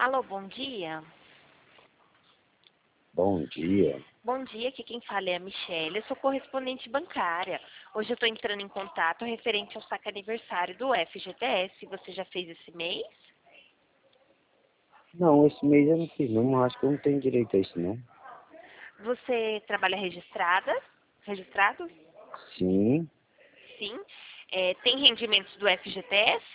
Alô, bom dia. Bom dia. Bom dia, aqui quem fala é a Michelle, eu sou correspondente bancária. Hoje eu estou entrando em contato referente ao saque aniversário do FGTS. Você já fez esse mês? Não, esse mês eu não fiz não, mas acho que eu não tenho direito a isso não. Você trabalha registrada? Registrado? Sim, Sim. Tem rendimentos do FGTS?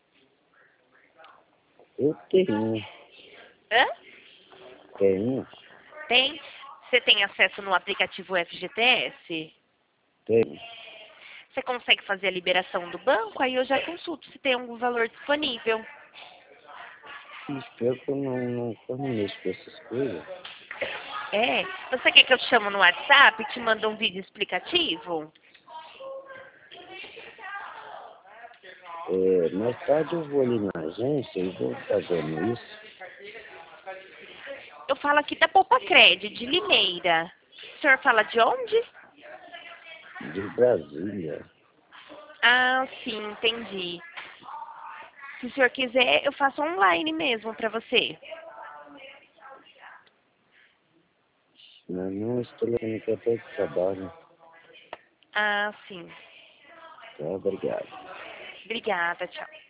eu tenho. Hã? Tenho, Tem. Você tem acesso no aplicativo FGTS? tenho. Você consegue fazer a liberação do banco? Aí eu já consulto se tem algum valor disponível. Espero que eu não mexo com essas coisas. É. Você quer que eu te chamo no WhatsApp e te mando um vídeo explicativo? Mais tarde eu vou ali na agência e vou fazendo isso. Eu falo aqui da Poupa Cred, de Limeira. O senhor fala de onde? De Brasília. Ah, sim, entendi. Se o senhor quiser, eu faço online mesmo para você. Mas não, esse telefone aqui é até de trabalho. Ah, sim. Tá, obrigado. Obrigada, tchau.